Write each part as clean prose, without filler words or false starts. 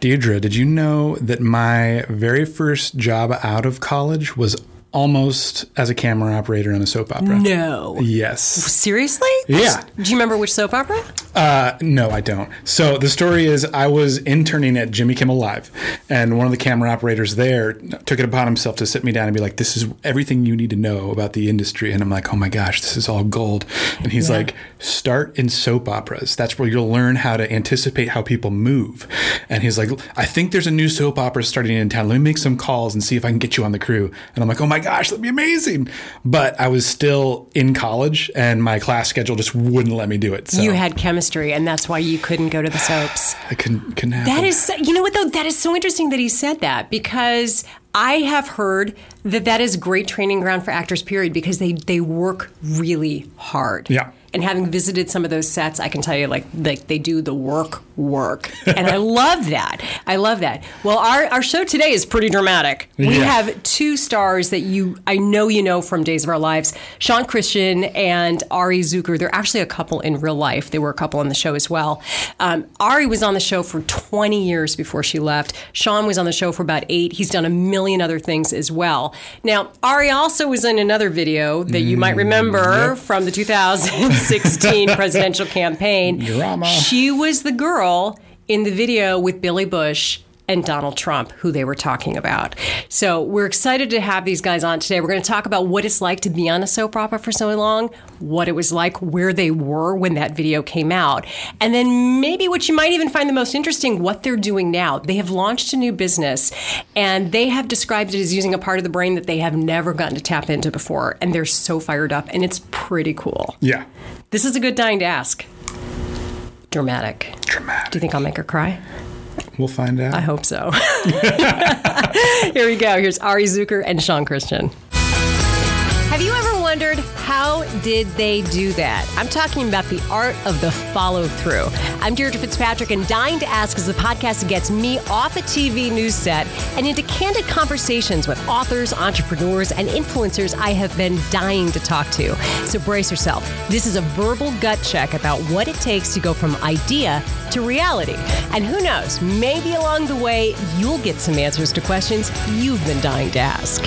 Deirdre, did you know that my very first job out of college was almost as a camera operator on a soap opera? No. Yes. Seriously? Yeah. Do you remember which soap opera? No, I don't. So the story is I was interning at Jimmy Kimmel Live, and one of the camera operators there took it upon himself to sit me down and be like, this is everything you need to know about the industry. And I'm like, oh my gosh, this is all gold. And he's like, start in soap operas. That's where you'll learn how to anticipate how people move. And he's like, I think there's a new soap opera starting in town. Let me make some calls and see if I can get you on the crew. And I'm like, oh my gosh, that'd be amazing. But I was still in college, and my class schedule just wouldn't let me do it. So You had chemistry, and that's why you couldn't go to the soaps. I couldn't happen. That is, you know what though? That is so interesting that he said that, because I have heard that is great training ground for actors, period, because they work really hard. Yeah. And having visited some of those sets, I can tell you, like they do the work. And I love that. I love that. Well, our show today is pretty dramatic. We have two stars that I know you know from Days of Our Lives, Sean Christian and Ari Zucker. They're actually a couple in real life. They were a couple on the show as well. Ari was on the show for 20 years before she left. Sean was on the show for about 8. He's done a million other things as well. Now, Ari also was in another video that you might remember from the 2016 presidential campaign. Drama. She was the girl in the video with Billy Bush and Donald Trump, who they were talking about. So we're excited to have these guys on today. We're going to talk about what it's like to be on a soap opera for so long, what it was like, where they were when that video came out, and then maybe what you might even find the most interesting, what they're doing now. They have launched a new business, and they have described it as using a part of the brain that they have never gotten to tap into before, and they're so fired up, and it's pretty cool. Yeah. This is a good dying to ask. Dramatic. Do you think I'll make her cry? We'll find out. I hope so. Here we go. Here's Ari Zucker and Sean Christian. Have you ever wondered, how did they do that? I'm talking about the art of the follow-through. I'm Deirdre Fitzpatrick, and Dying to Ask is the podcast that gets me off a TV news set and into candid conversations with authors, entrepreneurs, and influencers I have been dying to talk to. So brace yourself. This is a verbal gut check about what it takes to go from idea to reality. And who knows, maybe along the way, you'll get some answers to questions you've been dying to ask.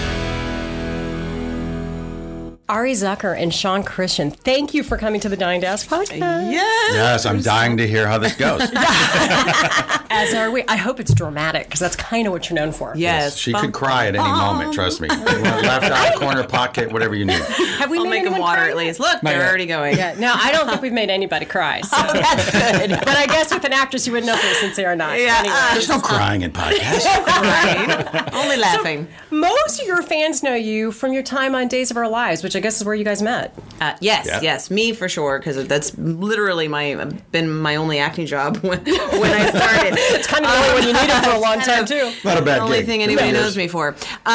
Ari Zucker and Sean Christian, thank you for coming to the Dying to Ask podcast. Yes, I'm dying to hear how this goes. As are we. I hope it's dramatic, because that's kind of what you're known for. Yes, she could cry at any moment, trust me. Left eye, corner, pocket, whatever you need. Have we I'll made make them anyone water cry? at least. Look, they're already going. Yeah, no, I don't think we've made anybody cry. So. Oh, that's good. But I guess with an actress, you wouldn't know if they're sincere or not. Yeah, Anyway. There's no crying in podcasts. Right? Only laughing. Most of your fans know you from your time on Days of Our Lives, which I guess is where you guys met. Yes, me for sure, because that's literally been my only acting job when I started. It's kind of the only one you needed for a long time, too. Not a bad The only gig. thing anybody knows me for.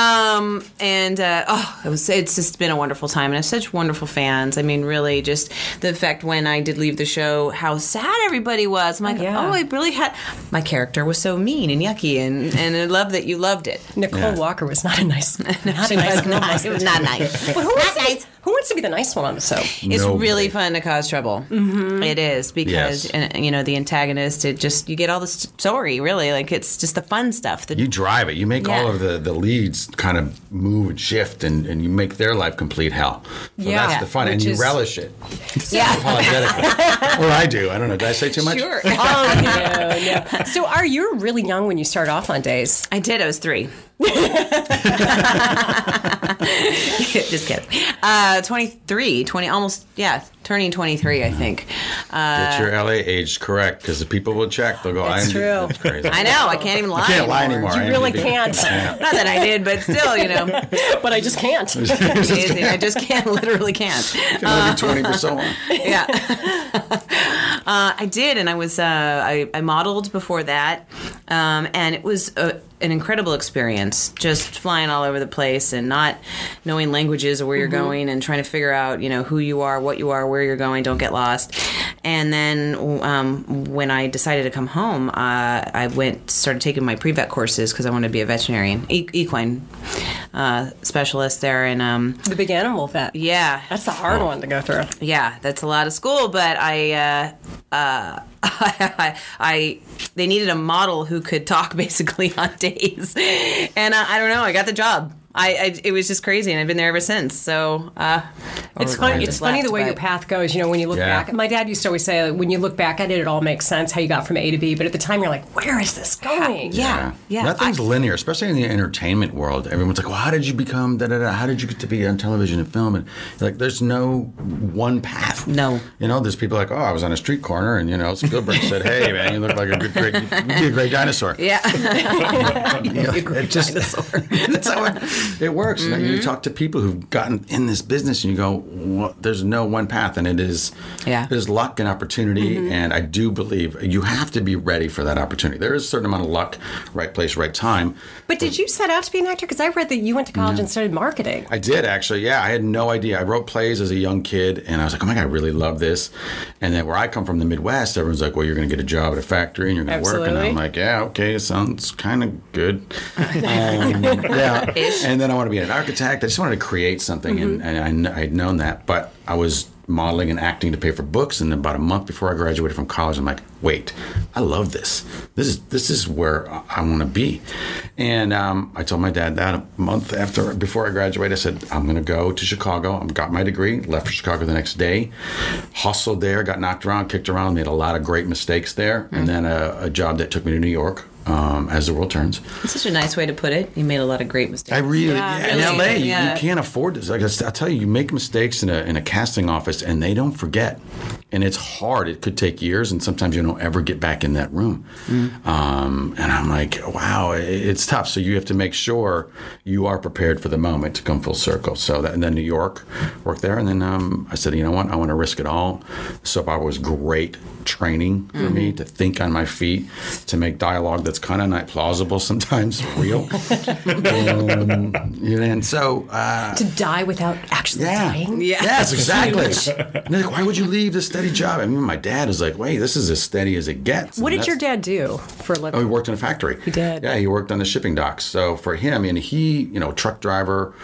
It's just been a wonderful time, and I have such wonderful fans. I mean, really, just the fact when I did leave the show, how sad everybody was. I'm like, I really had, my character was so mean and yucky, and I love that you loved it. Nicole Walker was not a nice, It was not nice. But who wants to be the nice one on the soap? It's Nobody. really fun to cause trouble. Mm-hmm. It is, because the antagonist, you get all the story, really. Like, it's just the fun stuff. You drive it. You make all of the leads kind of move and shift, and you make their life complete hell. So that's the fun, and you relish it. Apologetically. Or I do. I don't know. Did I say too much? Sure. No. So, you were really young when you started off on Days. I did. I was 3. Just kidding. 23, almost, turning 23, I think. Get your LA age correct, because the people will check. They'll go, That's true. That's crazy. I know. I can't even lie. You can't lie anymore. You really IMDb. can't. Not that I did, but still, But I just can't. I just can't, literally can't. You can only be 20 for so long. Yeah. I did, and I was I modeled before that, and it was an incredible experience, just flying all over the place and not knowing languages or where you're going, and trying to figure out, who you are, what you are, where you're going, don't get lost. And then when I decided to come home, I started taking my pre-vet courses because I wanted to be a veterinarian, equine specialist there. And The big animal vet. yeah. That's the hard one to go through. Yeah, that's a lot of school, but I they needed a model who could talk basically on days, and I don't know. I got the job. It was just crazy, and I've been there ever since. So it's funny. It's funny the way your path goes. You know, when you look back. My dad used to always say, like, when you look back at it, it all makes sense how you got from A to B. But at the time, you're like, where is this going? Yeah. Nothing's linear, especially in the entertainment world. Everyone's like, well, how did you become da-da-da? How did you get to be on television and film? And like, there's no one path. No. You know, there's people like, oh, I was on a street corner, and, you know, Spielberg said, hey, man, you look like you'd be a great dinosaur. Yeah. Dinosaur. That's how it works. Mm-hmm. You talk to people who've gotten in this business, and you go, well, there's no one path, and it is there's luck and opportunity, and I do believe you have to be ready for that opportunity. There is a certain amount of luck, right place, right time. But did you set out to be an actor? Because I read that you went to college and studied marketing. I did, actually. Yeah, I had no idea. I wrote plays as a young kid, and I was like, oh my God, I really love this. And then where I come from, the Midwest, everyone's like, well, you're going to get a job at a factory, and you're going to work. And I'm like, yeah, okay, it sounds kind of good. Yeah. And then I want to be an architect. I just wanted to create something, and I had known that. But I was modeling and acting to pay for books, and about a month before I graduated from college, I'm like, wait, I love this. This is where I want to be. And I told my dad that a month before I graduated. I said, I'm going to go to Chicago. I got my degree, left for Chicago the next day, hustled there, got knocked around, kicked around, made a lot of great mistakes there, and then a job that took me to New York. As the world turns. It's such a nice way to put it. You made a lot of great mistakes. I really, in LA, you can't afford this. Like I'll tell you, you make mistakes in a casting office, and they don't forget. And it's hard. It could take years, and sometimes you don't ever get back in that room. And I'm like, wow, it's tough. So you have to make sure you are prepared for the moment to come full circle. So and then New York, worked there, and then I said, you know what, I want to risk it all. The soap opera was great training for me to think on my feet, to make dialogue that's kind of not plausible, sometimes real. And so to die without actually dying. Yes, exactly. And they're like, why would you leave this steady job? I mean, my dad is like, wait, this is as steady as it gets. What did your dad do for a living? Oh, he worked in a factory. He did. Yeah, he worked on the shipping docks. So for him, and he, truck driver,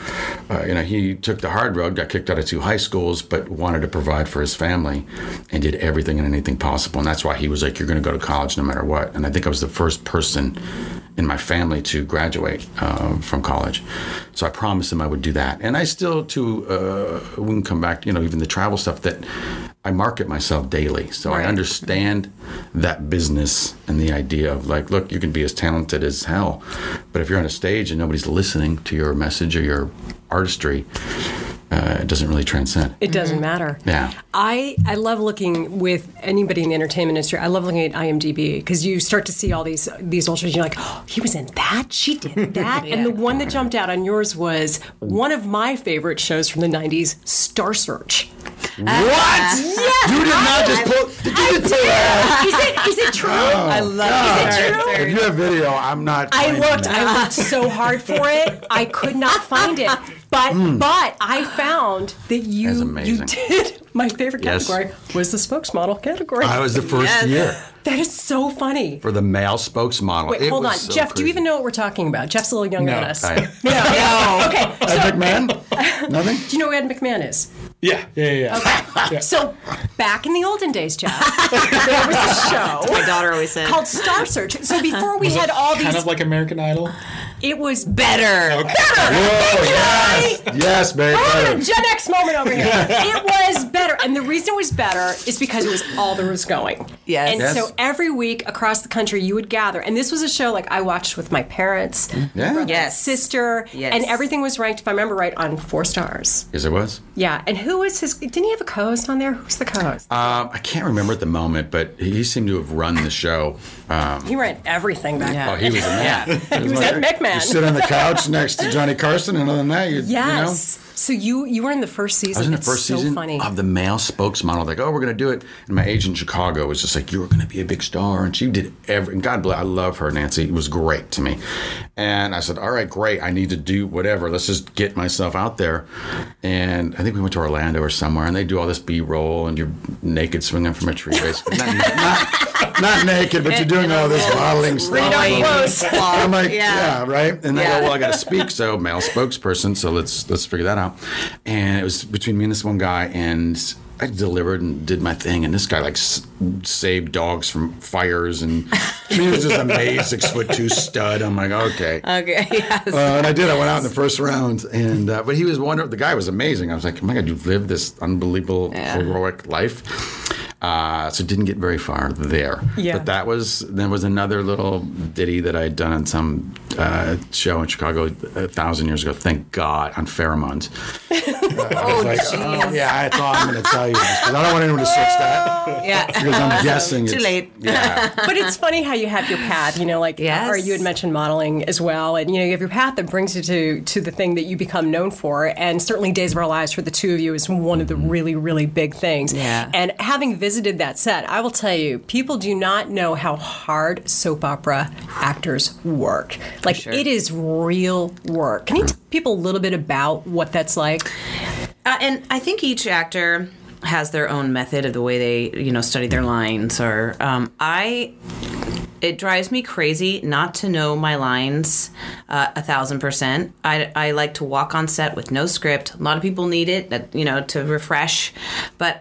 he took the hard road, got kicked out of 2 high schools, but wanted to provide for his family and did everything and anything possible. And that's why he was like, you're going to go to college no matter what. And I think I was the first person in my family to graduate from college. So I promised him I would do that. And I still, we can come back, even the travel stuff, that I market myself daily. So I understand that business and the idea of like, look, you can be as talented as hell, but if you're on a stage and nobody's listening to your message or your artistry, it doesn't really transcend. It doesn't matter. Yeah. I love looking with anybody in the entertainment industry. I love looking at IMDb because you start to see all these old shows. You're like, oh, he was in that. She did that. And the one that jumped out on yours was one of my favorite shows from the 90s, Star Search. What? Yes, you did not just pull. Did you pull that? Is it true? Oh, I love it. Is it true? If you have video, I'm not. I looked so hard for it. I could not find it. But I found that you did. My favorite category was the spokesmodel category. I was the first year. That is so funny. For the male spokesmodel. Wait, hold on. So Jeff, crazy. do you even know what we're talking about? Jeff's a little younger than us. No. Okay. Ed McMahon? Nothing? Do you know who Ed McMahon is? Yeah. Okay. Yeah. So back in the olden days, Jeff, there was a show. My daughter always said. Called Star Search. So before we had all these. Kind of like American Idol? It was better. Okay. Better. Whoa, yes. Yes, babe. We're having a Gen X moment over here. It was better. And the reason it was better is because it was all there was going. Yes. And so every week across the country, you would gather. And this was a show like I watched with my parents, sister, and everything was ranked, if I remember right, on 4 stars. Yes, it was. Yeah. And who was his, didn't he have a co-host on there? Who's the co-host? I can't remember at the moment, but he seemed to have run the show. He ran everything back then. Oh, he was a man. He was Ed McMahon. You sit on the couch next to Johnny Carson, and other than that, you know. So you were in the first season. I was in the first season of the male spokesmodel. Like, oh, we're going to do it. And my agent in Chicago was just like, you're going to be a big star. And she did and God bless, I love her, Nancy. It was great to me. And I said, all right, great. I need to do whatever. Let's just get myself out there. And I think we went to Orlando or somewhere, and they do all this B-roll, and you're naked swinging from a tree, basically. Not naked, but you're doing all this modeling stuff. I'm like, yeah, right? And they go, well, I got to speak, so male spokesperson, so let's figure that out. And it was between me and this one guy, and I delivered and did my thing, and this guy like saved dogs from fires, and he was just amazed, 6'2" stud. I'm like, okay, yes. and I did. I went out in the first round, and but he was wonderful. The guy was amazing. I was like, oh my God, you've lived this unbelievable heroic life. So didn't get very far there. Yeah. But there was another little ditty that I had done on some show in Chicago 1,000 years ago. Thank God, on pheromones. Yeah, that's all I'm going to tell you. Because I don't want anyone to search that. Yeah. Because I'm guessing Too late. Yeah. But it's funny how you have your path, Yes. or you had mentioned modeling as well. And, you have your path that brings you to the thing that you become known for. And certainly Days of Our Lives for the two of you is one of the really, really big things. Yeah. And having visited that set, I will tell you, people do not know how hard soap opera actors work. Like, sure. it is real work. Can you tell people a little bit about what that's like? And I think each actor has their own method of the way they, study their lines. Or it drives me crazy not to know my lines 1,000%. I like to walk on set with no script. A lot of people need it, to refresh. But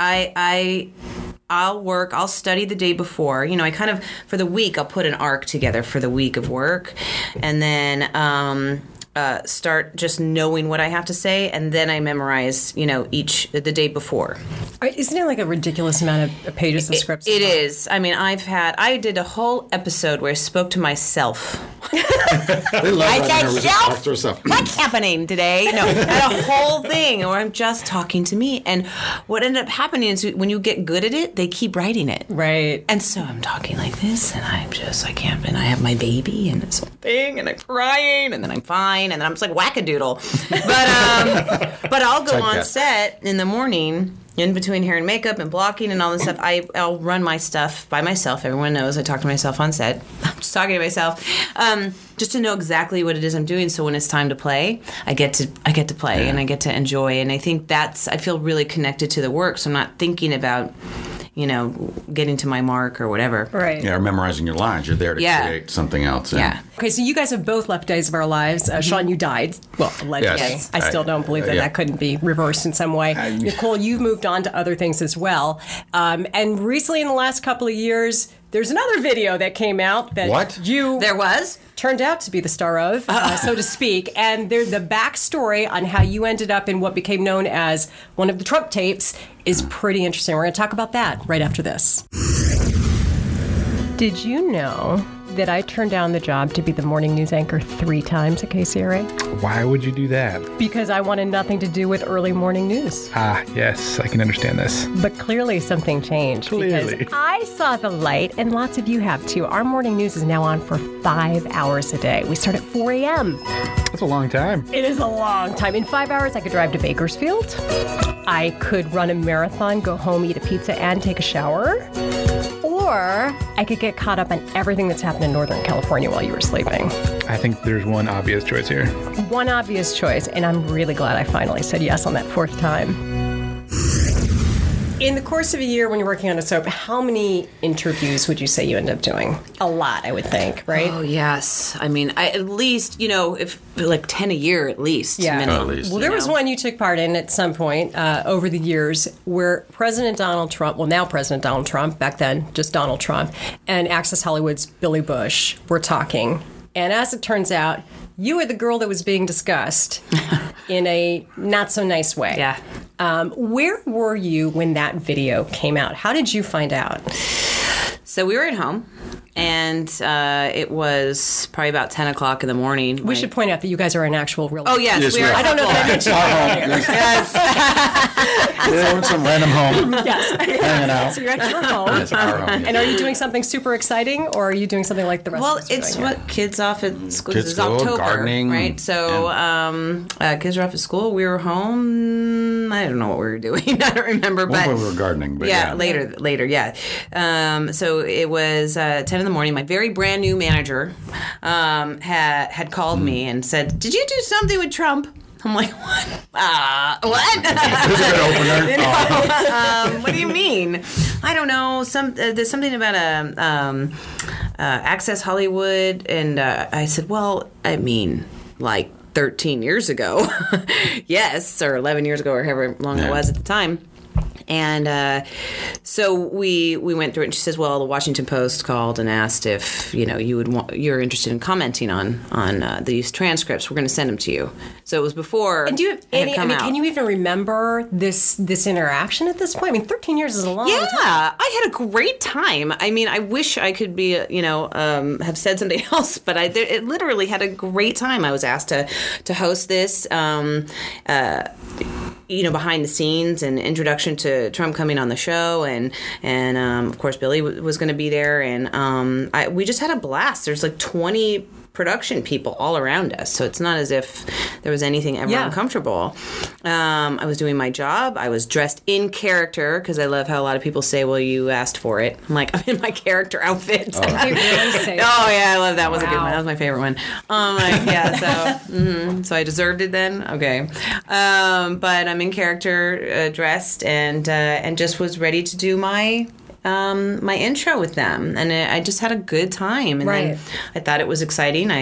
I'll study the day before. I kind of, for the week, I'll put an arc together for the week of work. And then start just knowing what I have to say, and then I memorize, the day before. Isn't it like a ridiculous amount of pages of scripts? It is. I mean, I did a whole episode where I spoke to myself. They love I said, "Self, what's happening today?" No, I had a whole thing where I'm just talking to me. And what ended up happening is when you get good at it, they keep writing it. Right. And so I'm talking like this, and I can't, and I have my baby, and this whole thing, and I'm crying, and then I'm fine, and then I'm just like wackadoodle. But I'll go on set in the morning, in between hair and makeup and blocking and all this stuff. I'll run my stuff by myself. Everyone knows I talk to myself on set. I'm just talking to myself, just to know exactly what it is I'm doing. So when it's time to play, I get to play and I get to enjoy. And I think I feel really connected to the work. So I'm not thinking about, getting to my mark or whatever. Right. Yeah, or memorizing your lines. You're there to create something else. Yeah. Okay, so you guys have both left Days of Our Lives. Sean, you died. Well, allegedly. Yes. I still don't believe that couldn't be reversed in some way. Nicole, you've moved on to other things as well. And recently, in the last couple of years, there's another video that came out that There was? turned out to be the star of, so to speak. And the backstory on how you ended up in what became known as one of the Trump tapes is pretty interesting. We're going to talk about that right after this. Did you know that I turned down the job to be the morning news anchor 3 times at KCRA? Why would you do that? Because I wanted nothing to do with early morning news. Ah, yes, I can understand this. But clearly something changed. Clearly. Because I saw the light, and lots of you have too. Our morning news is now on for 5 hours a day. We start at 4 a.m. That's a long time. It is a long time. In 5 hours, I could drive to Bakersfield. I could run a marathon, go home, eat a pizza, and take a shower. Or I could get caught up on everything that's happened in Northern California while you were sleeping. I think there's one obvious choice here. One obvious choice, and I'm really glad I finally said yes on that 4th time. In the course of a year when you're working on a soap, how many interviews would you say you end up doing? A lot, I would think, right? Oh, yes. I mean, at least, if like 10 a year at least. Yeah. Minimum, at least. Well, there was one you took part in at some point over the years where President Donald Trump, well, now President Donald Trump, back then just Donald Trump, and Access Hollywood's Billy Bush were talking. And as it turns out, you were the girl that was being discussed in a not so nice way. Yeah. Where were you when that video came out? How did you find out? So we were at home, and it was probably about 10 o'clock in the morning. We should point out that you guys are an actual real. Oh, yes. We are. I don't know that I mentioned that earlier. Yes. We're in some random home. Yes. Hanging out. So you're at your home. It's our home. And are you doing something super exciting, or are you doing something like the rest Well, of us are it's doing what kids off at school. Kids It's school, October, gardening. right? So kids are off at school. We were home. I don't know what we were doing. I don't remember. One But point we were gardening. But yeah, later, yeah. So it was 10 in the morning. My very brand new manager had called me and said, "Did you do something with Trump?" I'm like, what? What? This is an opener. What do you mean? I don't know. There's something about Access Hollywood, and I said, well, I mean, like 13 years ago, yes, or 11 years ago, or however long it was at the time. And so we went through it, and she says, well, the Washington Post called and asked if, you're interested in commenting on these transcripts. We're going to send them to you. So it was before. And do you have any, can you even remember this interaction at this point? 13 years is a long time. Yeah, I had a great time. I wish I could be, have said something else, but it literally had a great time. I was asked to host this. Behind the scenes and introduction to Trump coming on the show, and of course Billy was going to be there, and we just had a blast. There's like 20 production people all around us, so it's not as if there was anything ever uncomfortable. I was doing my job. I was dressed in character, because I love how a lot of people say, well, you asked for it. I'm like, I'm in my character outfit. Oh, they really say I love that. Was a good one. That was my favorite one. So I deserved it then. Okay. But I'm in character, dressed, and just was ready to do my intro with them, and I just had a good time. And then I thought it was exciting.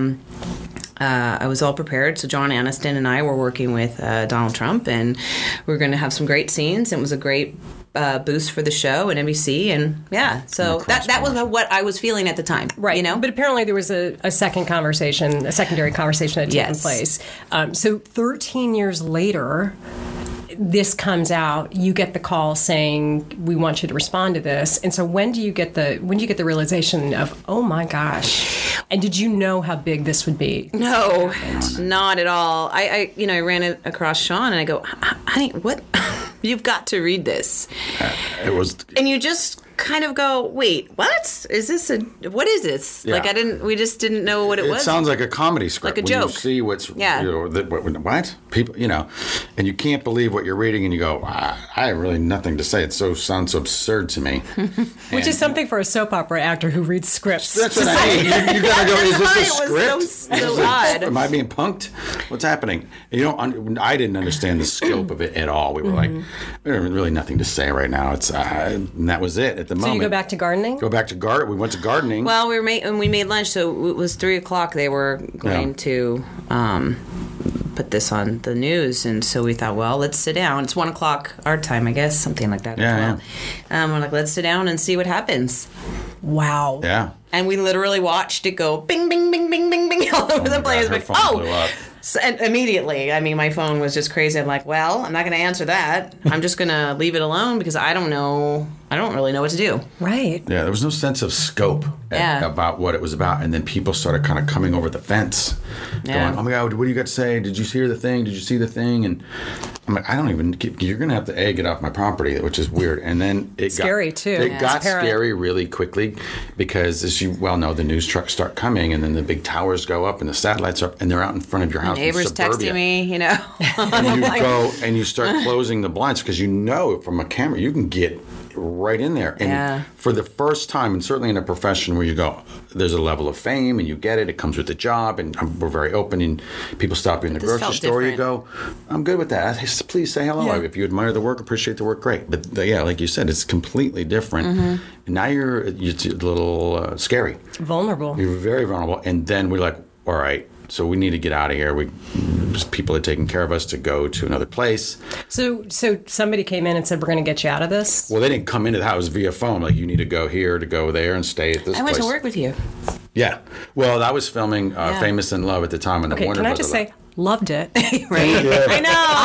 I was all prepared. So John Aniston and I were working with Donald Trump, and we were going to have some great scenes. It was a great boost for the show and NBC, and so that was what I was feeling at the time, right? But apparently there was a secondary conversation that had taken place. So 13 years later, this comes out, you get the call saying, we want you to respond to this. And so when do you get the realization of, oh my gosh? And did you know how big this would be? No, not at all. I ran it across Sean, and I go, honey, what? You've got to read this. It was, and you just kind of go, wait, what is this? What is this? Yeah. We just didn't know what it was. It sounds like a comedy script. Like a joke. When you see what's, what? People, and you can't believe what you're reading, and you go, I have really nothing to say. It sounds so absurd to me. Which is something for a soap opera actor who reads scripts. That's what I mean. You gotta go, is this a script? It was so odd. Am I being punked? What's happening? I didn't understand the scope of it at all. We were like, there's really nothing to say right now. It's and that was it at the moment. So you go back to gardening? We went to gardening. Well, we made lunch, so it was 3:00. They were going to put this on the news, and so we thought, well, let's sit down. It's 1:00 our time, I guess, something like that. Yeah. We're like, let's sit down and see what happens. Wow. Yeah. And we literally watched it go bing, bing, bing, bing, bing, bing all over the place. Her phone blew up. So, and immediately, my phone was just crazy. I'm like, well, I'm not going to answer that. I'm just going to leave it alone, because I don't really know what to do. Right. Yeah, there was no sense of scope about what it was about. And then people started kind of coming over the fence, going, oh my God, what do you got to say? Did you hear the thing? Did you see the thing? And I'm like, you're going to have to get off my property, which is weird. And then it scary too. It got scary really quickly, because as you well know, the news trucks start coming, and then the big towers go up and the satellites are up, and they're out in front of your house. Neighbors texting me, And you go and you start closing the blinds, because from a camera you can get right in there. And for the first time, and certainly in a profession where you go, there's a level of fame and you get it, it comes with the job, and we're very open, and people stop you in the grocery store, you go, I'm good with that. Please say hello. If you admire the work, appreciate the work, great. But like you said, it's completely different. And now you're a little scary. Vulnerable. You're very vulnerable. And then we're like, all right, so we need to get out of here. People had taken care of us to go to another place. So somebody came in and said, we're going to get you out of this? Well, they didn't come into the house via phone. Like, you need to go here, to go there, and stay at this place. I went to work with you. Yeah. Well, I was filming Famous in Love at the time. And can I just say, loved it. Right? I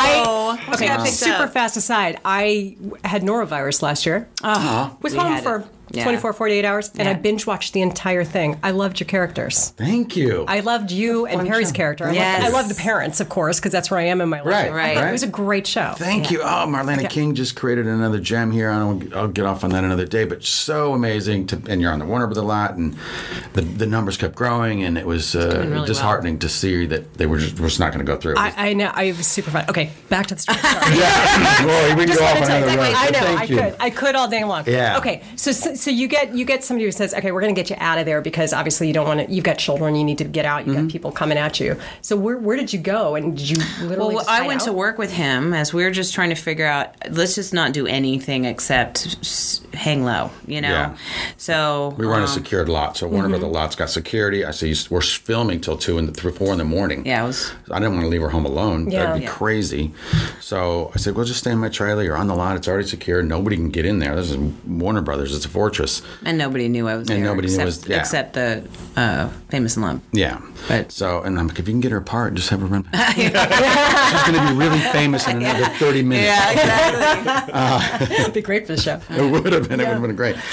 know. Super fast aside, I had norovirus last year. Was home for 24, 48 hours, and I binge watched the entire thing. I loved your characters. Thank you. I loved you and Perry's character. I loved the parents, of course, because that's where I am in my life. Right. It was a great show. Thank you. Oh, Marlena King just created another gem here. I'll get off on that another day, but so amazing. And you're on the Warner Bros. a lot, and the numbers kept growing, and it was really disheartening to see that they were just not going to go through. I know. I was super fun. Okay, back to the story. Well, we can go off on another road. I know. I could all day long. Yeah. Okay, so So you get somebody who says, okay, we're going to get you out of there because obviously you don't want to, you've got children, you need to get out, you've got people coming at you. So where did you go? And did you literally Well, I went to work with him as we were just trying to figure out, let's just not do anything except hang low, you know? Yeah. So We were on a secured lot, so one of the lots got security. I said, we're filming till 4 in the morning. Yeah, it was... I didn't want to leave her home alone. Yeah. That'd be crazy. So I said, well, just stay in my trailer. You're on the lot. It's already secure. Nobody can get in there. This is Warner Brothers. It's a fortress. And nobody knew I was there. Nobody knew except the Famous and Love. Yeah. But so, and I'm like, if you can get her apart, just have her run. She's going to be really famous in another 30 minutes. Yeah, exactly. It'd be great for the show. It would have been. It would have been great.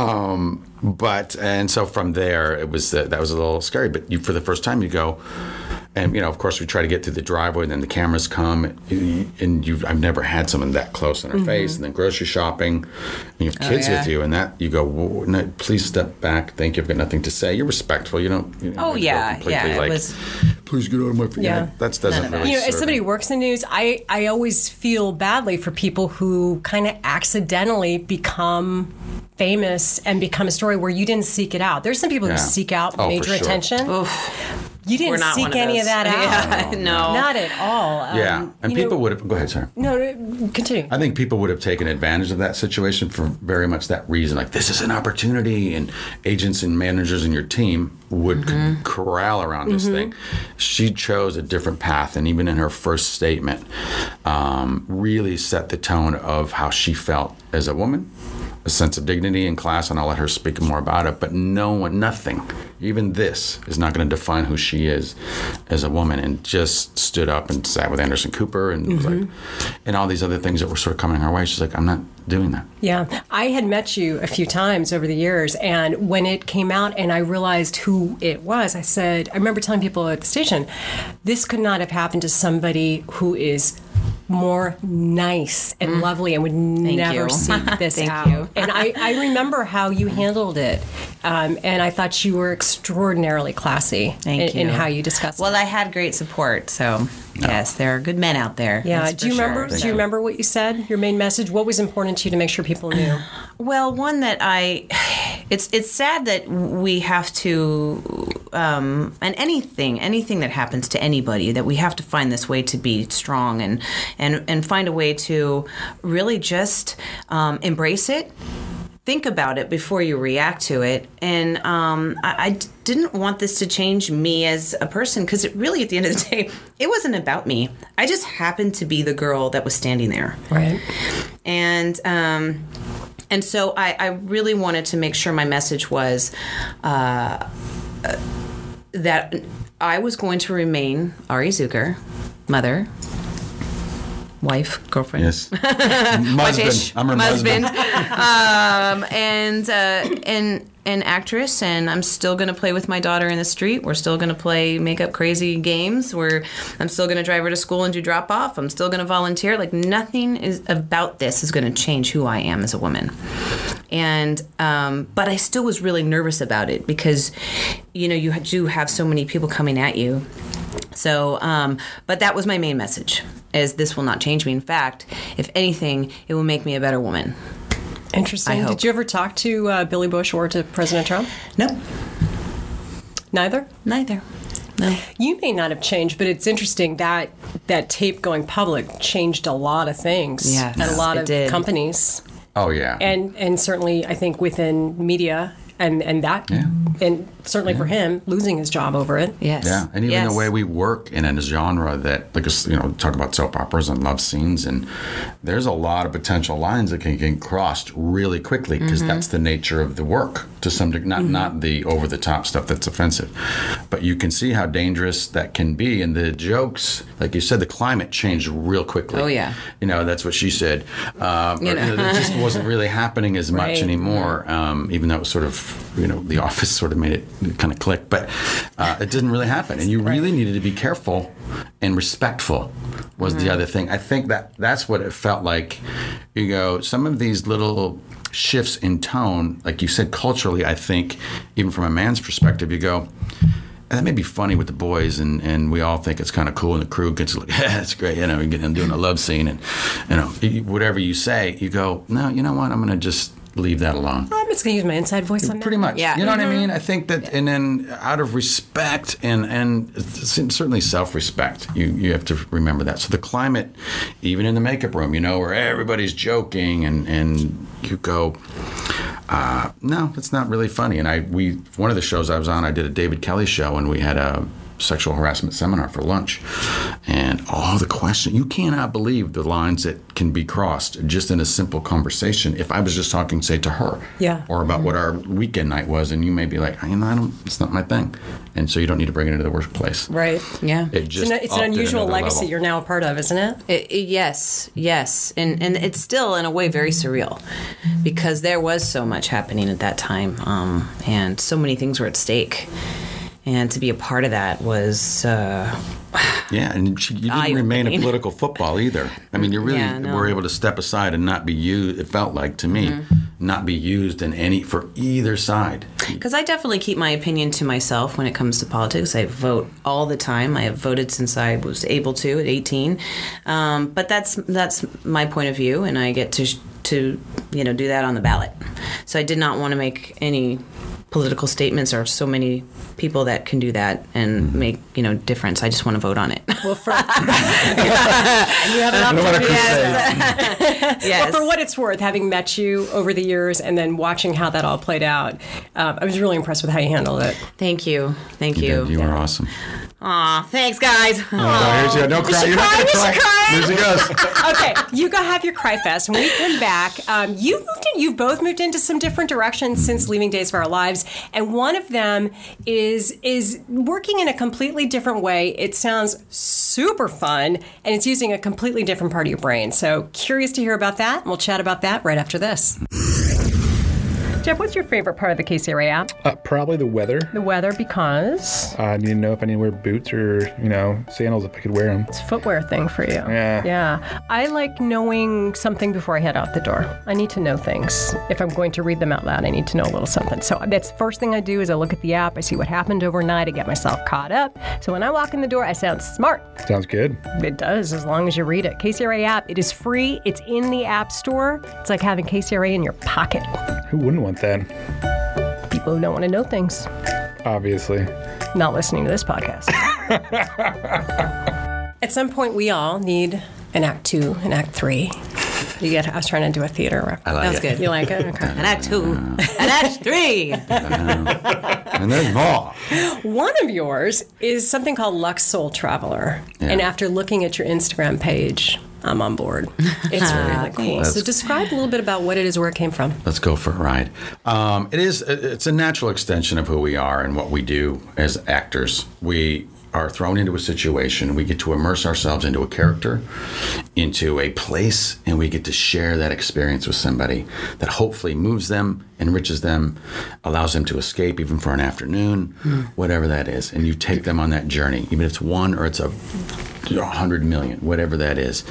And so from there, it was that was a little scary. But for the first time, you go, and of course, we try to get through the driveway, and then the cameras come, and I've never had someone that close in her face, and then grocery shopping, and you have kids with you, and that you go, whoa, no, please step back. Thank you. I've got nothing to say. You're respectful. You don't. It was. Please get out of my face. Yeah. That doesn't really. As somebody who works in news, I always feel badly for people who kind of accidentally become famous and become a story where you didn't seek it out. There's some people who seek out major attention. Oof. You didn't seek any of that out. No. Not at all. And people would have... Go ahead, sir. No, continue. I think people would have taken advantage of that situation for very much that reason. Like, this is an opportunity, and agents and managers in your team would corral around this thing. She chose a different path, and even in her first statement, really set the tone of how she felt as a woman, a sense of dignity and class, and I'll let her speak more about it. But nothing, even this, is not going to define who she is as a woman. And just stood up and sat with Anderson Cooper and was like, and all these other things that were sort of coming her way. She's like, I'm not doing that. Yeah, I had met you a few times over the years, and when it came out and I realized who it was, I remember telling people at the station, this could not have happened to somebody who is more nice and lovely and would never seek this out. You. And I remember how you handled it. And I thought you were extraordinarily classy in how you discussed it. Well, I had great support, so yes, there are good men out there. Yeah. Do you remember? Do you remember what you said? Your main message? What was important to you to make sure people knew? Well, one that it's sad that we have to, and anything that happens to anybody, that we have to find this way to be strong and find a way to really just embrace it. Think about it before you react to it. And I didn't want this to change me as a person, because it really, at the end of the day, it wasn't about me. I just happened to be the girl that was standing there. Right. And so I really wanted to make sure my message was that I was going to remain Ari Zucker, mother, wife, girlfriend. Yes. Husband. I'm her husband. And actress, and I'm still going to play with my daughter in the street. We're still going to play make-up crazy games. I'm still going to drive her to school and do drop-off. I'm still going to volunteer. Like, nothing about this is going to change who I am as a woman. And but I still was really nervous about it, because you do have so many people coming at you. So, but that was my main message, is this will not change me. In fact, if anything, it will make me a better woman. Interesting. Did you ever talk to Billy Bush or to President Trump? No. Neither? Neither. No. You may not have changed, but it's interesting that tape going public changed a lot of things at a lot of companies. Oh, yeah. And certainly, I think, within media. And certainly for him, losing his job over it. Yes. Yeah, and even the way we work in a genre that, because talk about soap operas and love scenes, and there's a lot of potential lines that can get crossed really quickly, because that's the nature of the work to some degree. Not the over the top stuff that's offensive, but you can see how dangerous that can be. And the jokes, like you said, the climate changed real quickly. Oh yeah. That's what she said. It just wasn't really happening as much anymore. Even though it was sort of, The Office sort of made it kind of click, but it didn't really happen. And you really needed to be careful and respectful was the other thing. I think that's what it felt like. Some of these little shifts in tone, like you said, culturally, I think, even from a man's perspective, you go, that may be funny with the boys, and we all think it's kind of cool, and the crew gets like, yeah, it's great, we get them doing a love scene, and whatever you say, you go, no, you know what, I'm going to just leave that alone. Well, just going to use my inside voice on that. Pretty much. Yeah. You know what I mean? I think that, and then out of respect and certainly self-respect, you have to remember that. So the climate, even in the makeup room, where everybody's joking and you go, no, it's not really funny. And one of the shows I was on, I did a David Kelly show, and we had a sexual harassment seminar for lunch, and all the questions, you cannot believe the lines that can be crossed just in a simple conversation. If I was just talking, say, to her, or about what our weekend night was, and you may be like, it's not my thing, and so you don't need to bring it into the workplace. Right. Yeah. It's an unusual legacy you're now a part of, isn't it? Yes, and it's still in a way very surreal, because there was so much happening at that time, and so many things were at stake. And to be a part of that was... and you didn't remain a political football either. I mean, you really were able to step aside and not be used, it felt like to me, not be used for either side. Because I definitely keep my opinion to myself when it comes to politics. I vote all the time. I have voted since I was able to at 18. But that's my point of view, and I get to do that on the ballot. So I did not want to make any political statements. There are so many people that can do that and make difference. I just want to vote on it. Well, you have an opportunity. Yes. Well, for what it's worth, having met you over the years and then watching how that all played out, I was really impressed with how you handled it. Thank you. You were awesome. Aw, thanks, guys. Here's you. Don't cry. You're not going to cry. Here she goes. Okay, you go have your Cry Fest. When we come back, you've both moved into some different directions since leaving Days of Our Lives, and one of them is working in a completely different way. It sounds super fun, and it's using a completely different part of your brain. So curious to hear about that, and we'll chat about that right after this. Jeff, what's your favorite part of the KCRA app? Probably the weather. The weather, because? I need to know if I need to wear boots or, sandals if I could wear them. It's a footwear thing for you. Yeah. Yeah. I like knowing something before I head out the door. I need to know things. If I'm going to read them out loud, I need to know a little something. So that's the first thing I do is I look at the app. I see what happened overnight. I get myself caught up. So when I walk in the door, I sound smart. Sounds good. It does, as long as you read it. KCRA app, it is free. It's in the App Store. It's like having KCRA in your pocket. Who wouldn't want that? People who don't want to know things. Obviously. Not listening to this podcast. At some point, we all need an Act 2, an Act 3. I was trying to do a theater reference. I like That's it. good. You like it? Okay. An Act 2, an Act 3. And there's more. One of yours is something called Lux Soul Traveler. Yeah. And after looking at your Instagram page, I'm on board. It's really cool. So describe a little bit about what it is, where it came from. Let's go for a ride. It's a natural extension of who we are and what we do as actors. We are thrown into a situation. We get to immerse ourselves into a character, into a place, and we get to share that experience with somebody that hopefully moves them, enriches them, allows them to escape even for an afternoon, whatever that is. And you take them on that journey, even if it's one or it's 100 million, whatever that is.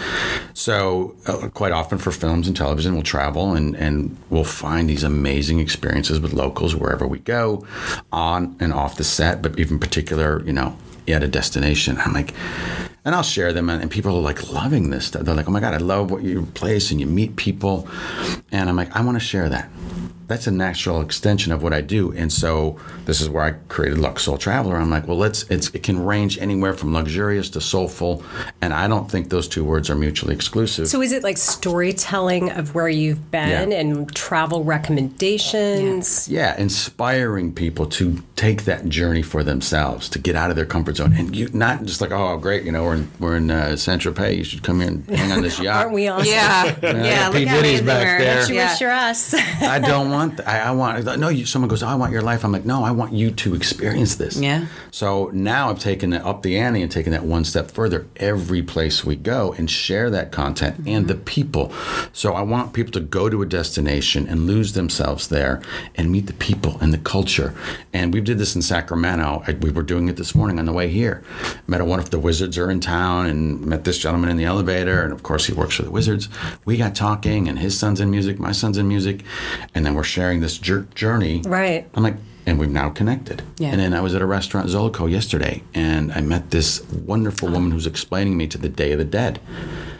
So quite often for films and television, we'll travel and we'll find these amazing experiences with locals wherever we go, on and off the set, but even particular, at a destination. I'm like, and I'll share them, and people are like loving this stuff. They're like, oh my God, I love what your place, and you meet people. And I'm like, I want to share that. That's a natural extension of what I do. And so this is where I created Lux Soul Traveler. I'm like, well, it can range anywhere from luxurious to soulful. And I don't think those two words are mutually exclusive. So is it like storytelling of where you've been and travel recommendations? Yeah, inspiring people to take that journey for themselves, to get out of their comfort zone. And you not just like, oh, great, we're in Saint-Tropez. You should come here and hang on this yacht. Aren't we awesome? Yeah. P. Diddy's back there. You wish you're us. I don't want someone goes, oh, I want your life. I'm like, no, I want you to experience this. Yeah. So now I've taken it up the ante and taken that one step further every place we go and share that content and the people. So I want people to go to a destination and lose themselves there and meet the people and the culture. And we did this in Sacramento. We were doing it this morning on the way here. Met one of the Wizards are in town and met this gentleman in the elevator. And of course he works for the Wizards. We got talking and his son's in music, my son's in music. And then we're sharing this journey. Right. I'm like, and we've now connected. Yeah. And then I was at a restaurant, Zolico, yesterday, and I met this wonderful woman who's explaining me to the Day of the Dead.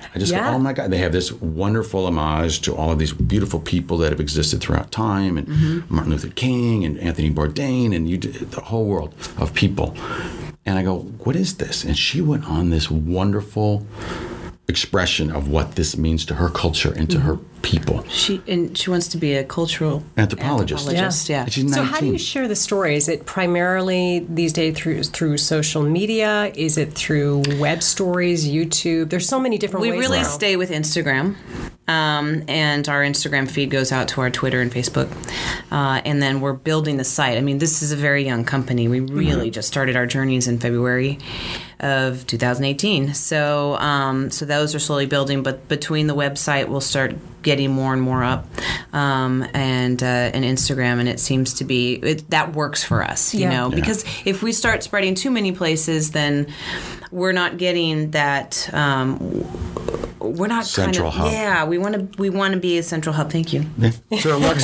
I just go, oh my God, they have this wonderful homage to all of these beautiful people that have existed throughout time, and Martin Luther King and Anthony Bourdain and the whole world of people. And I go, what is this? And she went on this wonderful expression of what this means to her culture and to her people. She wants to be a cultural anthropologist. Yeah. She's 19. So how do you share the story? Is it primarily these days through social media? Is it through web stories, YouTube? There's so many different ways. We really now. stay with Instagram. And our Instagram feed goes out to our Twitter and Facebook. And then we're building the site. I mean, this is a very young company. We really just started our journeys in February of 2018. So those are slowly building. But between the website, we'll start getting more and more up, and Instagram, and it seems to be that works for us, you know, because if we start spreading too many places, then we're not getting that. We're not central hub. Yeah, we want to be a central hub. Thank you. Yeah. So Lux,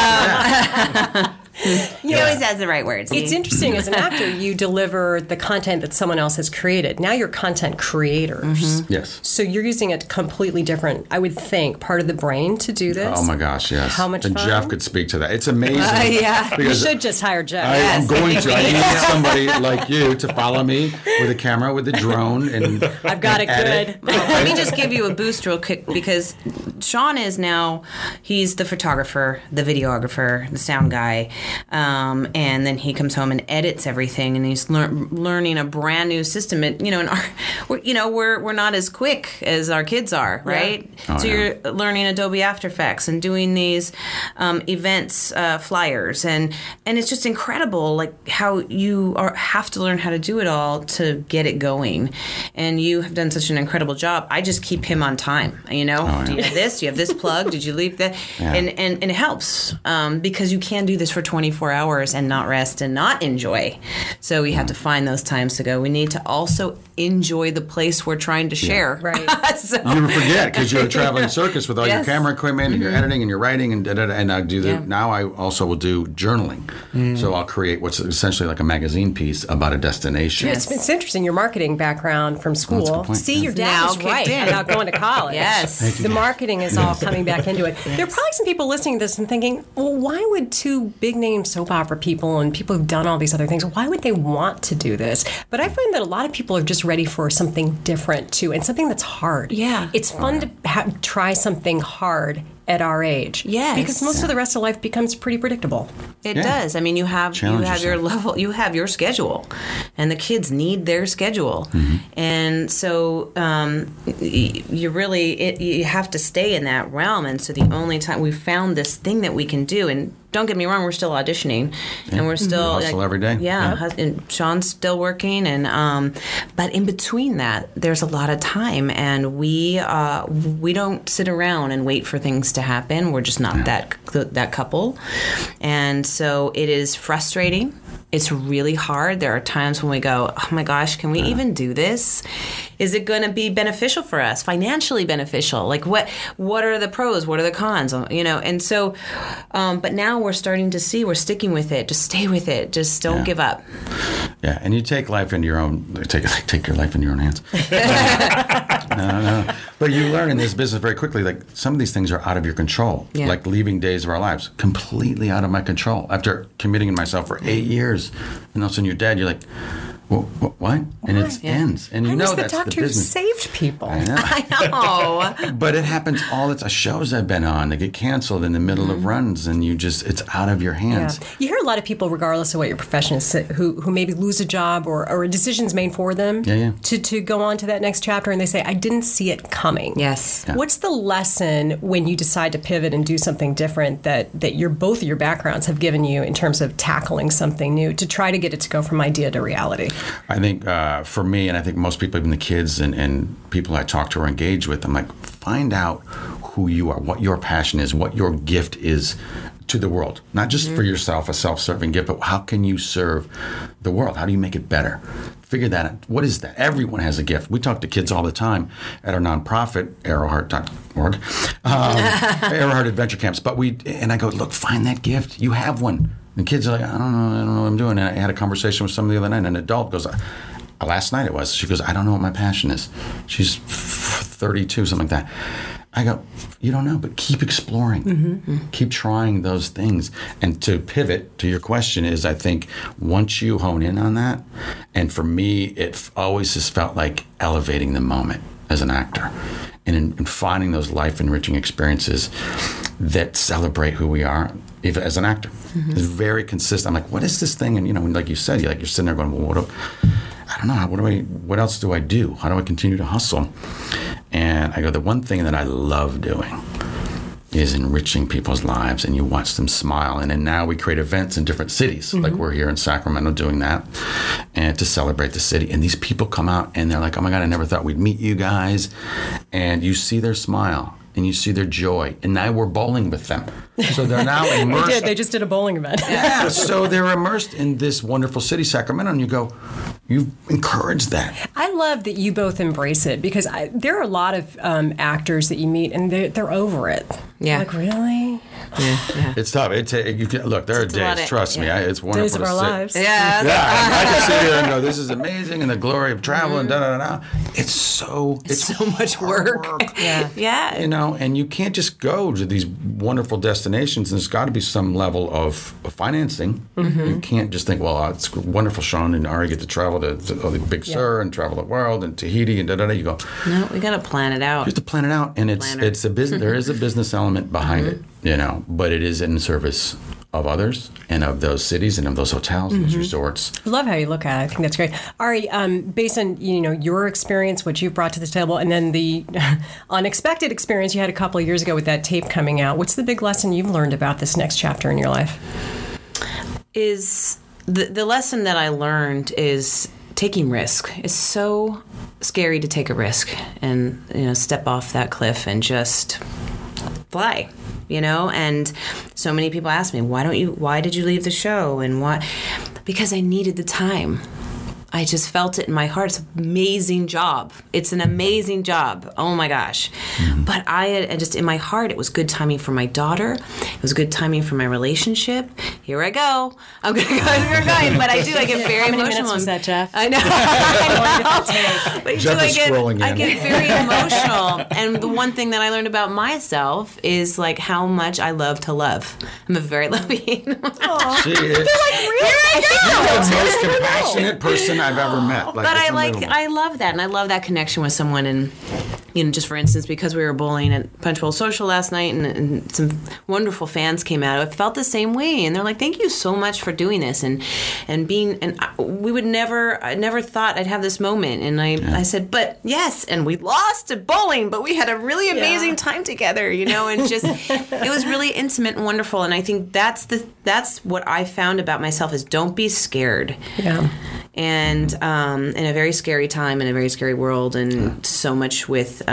He always has the right words. It's interesting, as an actor, you deliver the content that someone else has created. Now you're content creators. Yes. So you're using a completely different, I would think, part of the brain to do this. Oh my gosh, yes. How much and fun? Jeff could speak to that. It's amazing. You should just hire Jeff. I'm going to. I need somebody like you to follow me with a camera, with a drone, and I've got it edit. good. Let me just give you a boost real quick, because Sean is now, he's the photographer, the videographer, the sound guy, and then he comes home and edits everything, and he's learning a brand new system. We're not as quick as our kids are, right? Yeah. You're learning Adobe After Effects and doing these events flyers, and it's just incredible, like how you have to learn how to do it all to get it going. And you have done such an incredible job. I just keep him on time. Do you have this? Do you have this plug? Did you leave that? Yeah. And it helps because you can do this for 24 hours and not rest and not enjoy. So we have to find those times to go. We need to also enjoy the place we're trying to share. Right. You forget, because you're a traveling circus with all your camera equipment and your editing and your writing and and I do now I also will do journaling. So I'll create what's essentially like a magazine piece about a destination. It's interesting, your marketing background from school. That's a good point. See, your dad Now was right kicked in. about going to college. Yes. The marketing is all coming back into it. There are probably some people listening to this and thinking, well, why would two big name soap opera people and people who've done all these other things, why would they want to do this? But I find that a lot of people are just ready for something different too, and something that's hard. Yeah. It's fun to try something hard at our age. Yes. Because most of the rest of life becomes pretty predictable. It does. I mean, you have your level, you have your schedule, and the kids need their schedule, and so you have to stay in that realm. And so the only time we found this thing that we can do, and don't get me wrong, we're still auditioning, and we're still hustle every day. Yeah, and Sean's still working, and but in between that, there's a lot of time, and we don't sit around and wait for things to happen. We're just not that couple, and so it is frustrating. It's really hard. There are times when we go, oh my gosh, can we even do this? Is it going to be beneficial for us, financially beneficial? Like what are the pros? What are the cons? And so, but now we're starting to see, we're sticking with it. Just stay with it. Just don't give up. Yeah, and you take life into your own, take your life into your own hands. No. But you learn in this business very quickly, like some of these things are out of your control. Yeah. Like leaving days of our lives, completely out of my control. After committing to myself for 8 years, and all of a sudden you're dead, you're like, what? And it ends. And you know that's the doctor who business. saved people. I know. But it happens all the time. Shows I've been on, they get canceled in the middle of runs, and it's out of your hands. Yeah. You hear a lot of people, regardless of what your profession is, who maybe lose a job or a decision's made for them to go on to that next chapter, and they say, I didn't see it coming. Yes. Yeah. What's the lesson when you decide to pivot and do something different that both of your backgrounds have given you in terms of tackling something new to try to get it to go from idea to reality? I think for me, and I think most people, even the kids and people I talk to or engage with, I'm like, find out who you are, what your passion is, what your gift is to the world. Not just for yourself, a self-serving gift, but how can you serve the world? How do you make it better? Figure that out. What is that? Everyone has a gift. We talk to kids all the time at our nonprofit, arrowheart.org, Arrowheart Adventure Camps. And I go, look, find that gift. You have one. And kids are like, I don't know what I'm doing. And I had a conversation with somebody the other night, and an adult goes, last night it was, she goes, I don't know what my passion is. She's 32, something like that. I go, you don't know, but keep exploring. Keep trying those things. And to pivot to your question is, I think once you hone in on that, and for me, it always has felt like elevating the moment as an actor and in finding those life-enriching experiences that celebrate who we are even as an actor. It's very consistent. I'm like, what is this thing? And, like you said, you're sitting there going, well, I don't know. What else do I do? How do I continue to hustle? And I go, the one thing that I love doing is enriching people's lives, and you watch them smile. And then now we create events in different cities, like we're here in Sacramento doing that, and to celebrate the city. And these people come out and they're like, oh my God, I never thought we'd meet you guys. And you see their smile and you see their joy. And now we're bowling with them. So they're now immersed. They just did a bowling event. Yeah, so they're immersed in this wonderful city, Sacramento, and you go, you encourage that. I love that you both embrace it, because there are a lot of actors that you meet and they're over it. Yeah. Like, really? Yeah. It's tough. Look, there are days, trust me, it's wonderful Days of to our sit. lives. Yeah. I can sit here and go, this is amazing, and the glory of travel, and da-da-da-da. It's so much work. Yeah. And you can't just go to these wonderful destinations, and there's got to be some level of financing. You can't just think, well, it's wonderful, Sean and Ari get to travel to the Big Sur and travel the world and Tahiti and da-da-da. You go, No, we got to plan it out. you have to plan it out, and it's a business. There is a business element behind it, but it is in service of others and of those cities and of those hotels and those resorts. I love how you look at it. I think that's great. Ari, based on your experience, what you've brought to the table, and then the unexpected experience you had a couple of years ago with that tape coming out, what's the big lesson you've learned about this next chapter in your life? Is the lesson that I learned is taking risk. It's so scary to take a risk and step off that cliff and just fly. And so many people ask me, why did you leave the show? And why? Because I needed the time. I just felt it in my heart. It's an amazing job. It's an amazing job. Oh my gosh. But I just, in my heart, it was good timing for my daughter. It was good timing for my relationship. Here I go. I'm going to go where you're going. But I get very emotional. How many minutes was that, Jeff? I know. But Jeff is scrolling in. I get very emotional. And the one thing that I learned about myself is like how much I love to love. I'm a very loving. She is. Here I go. The most compassionate person I've ever met. But I love that, and I love that connection with someone. And just for instance, because we were bowling at Punch Bowl Social last night, and some wonderful fans came out, I felt the same way, and they're like, "Thank you so much for doing this," and we would I never thought I'd have this moment, and I said, "But yes," and we lost at bowling, but we had a really amazing time together, and just it was really intimate and wonderful, and I think that's what I found about myself is don't be scared. Yeah. And in a very scary time, in a very scary world, and so much with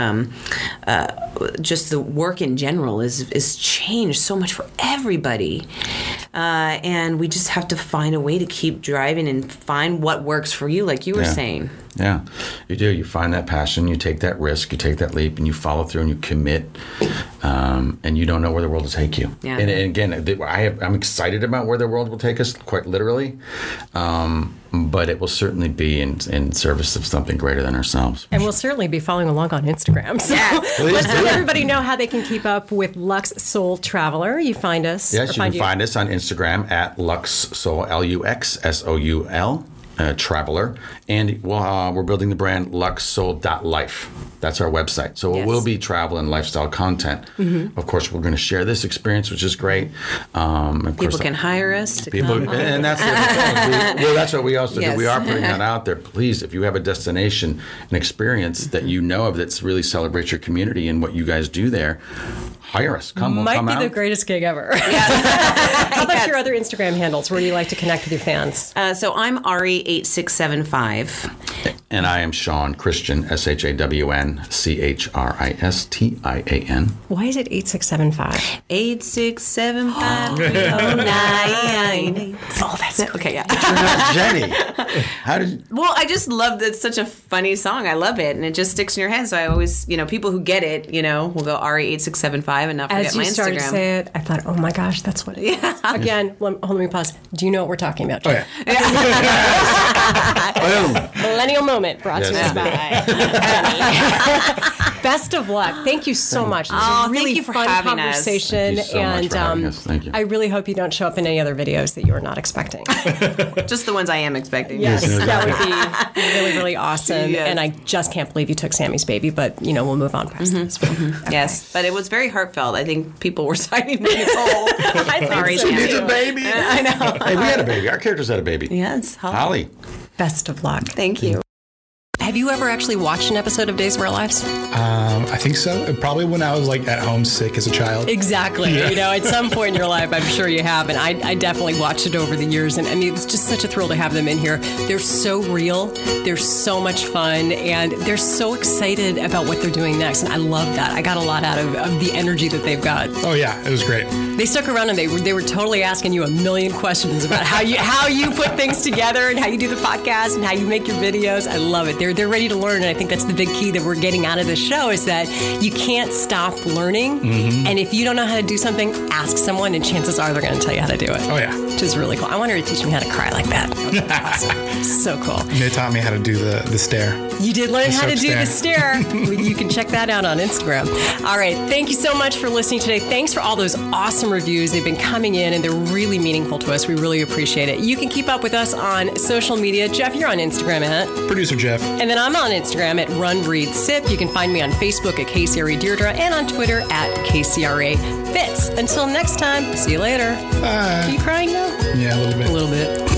just the work in general is changed so much for everybody. And we just have to find a way to keep driving and find what works for you, like you were saying. Yeah, you do. You find that passion, you take that risk, you take that leap, and you follow through and you commit, and you don't know where the world will take you. Yeah. And again, I'm excited about where the world will take us, quite literally, but it will certainly be in service of something greater than ourselves. And we'll certainly be following along on Instagram. So let's let everybody know how they can keep up with Lux Soul Traveler. You find us. Yes, you can find us on Instagram at Lux Soul, LUXSOUL. Traveler, and we're building the brand luxsoul.life. That's our website. So it will be travel and lifestyle content. Of course, we're going to share this experience, which is great. People can hire us to come. And that's that's what we also do. We are putting that out there. Please, if you have a destination, an experience that you know of that's really celebrates your community and what you guys do there, hire us. We'll Might come be out. the greatest gig ever. How about your other Instagram handles? Where do you like to connect with your fans? So I'm Ari8675. And I am Sean Christian, ShawnChristian. Why is it 8675? 8675. Oh, that's okay. Yeah. Jenny, Well, I just love that. It's such a funny song. I love it, and it just sticks in your head. So I always, people who get it, will go Ari8675 and not forget As my you Instagram. started to say it, I thought, oh my gosh, that's what it is. Again, let me pause. Do you know what we're talking about? Oh, yeah. Millennial millennial moment brought to us by Jenny. Best of luck. Thank you so much. This was a really fun conversation. Thank you so much for having us. Thank you. I really hope you don't show up in any other videos that you were not expecting. Just the ones I am expecting. Yes, that would be really, really awesome. Yes. And I just can't believe you took Sammy's baby, but, we'll move on past this. Okay. Yes, but it was very heartfelt. I think people were signing me whole. Sorry, she needs a baby. I know. Hey, we had a baby. Our characters had a baby. Yes, Holly. Best of luck. Thank you. Have you ever actually watched an episode of Days of Our Lives? I think so. Probably when I was at home sick as a child. Exactly. Yeah. At some point in your life, I'm sure you have. And I definitely watched it over the years. And I mean, it was just such a thrill to have them in here. They're so real. They're so much fun. And they're so excited about what they're doing next. And I love that. I got a lot out of the energy that they've got. Oh, yeah. It was great. They stuck around and they were totally asking you a million questions about how you put things together and how you do the podcast and how you make your videos. I love it. They're ready to learn, and I think that's the big key that we're getting out of this show is that you can't stop learning, and if you don't know how to do something, ask someone, and chances are they're going to tell you how to do it. Oh, yeah. Which is really cool. I want her to teach me how to cry like that. Awesome. So cool. And they taught me how to do the stare. You did learn how to do the stare. You can check that out on Instagram. All right. Thank you so much for listening today. Thanks for all those awesome reviews. They've been coming in, and they're really meaningful to us. We really appreciate it. You can keep up with us on social media. Jeff, you're on Instagram at Producer Jeff. And then I'm on Instagram at Run Breathe Sip. You can find me on Facebook at KCRA Deirdre and on Twitter at KCRA Fitz. Until next time, see you later. Bye. Are you crying now? Yeah, a little bit. A little bit.